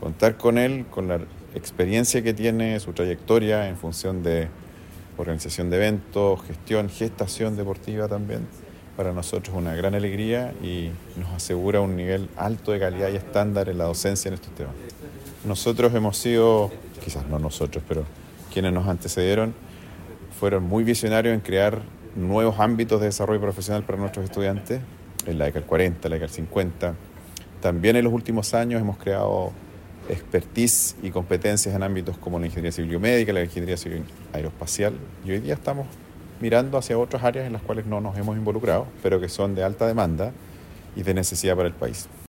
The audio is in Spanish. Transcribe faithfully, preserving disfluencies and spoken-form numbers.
contar con él, con la experiencia que tiene, su trayectoria en función de organización de eventos, gestión, gestación deportiva también. Para nosotros es una gran alegría y nos asegura un nivel alto de calidad y estándar en la docencia en estos temas. Nosotros hemos sido, quizás no nosotros, pero quienes nos antecedieron, fueron muy visionarios en crear nuevos ámbitos de desarrollo profesional para nuestros estudiantes, en la década del cuarenta, la década del cincuenta. También en los últimos años hemos creado expertise y competencias en ámbitos como la ingeniería civil biomédica, la ingeniería civil aeroespacial, y hoy día estamos mirando hacia otras áreas en las cuales no nos hemos involucrado, pero que son de alta demanda y de necesidad para el país.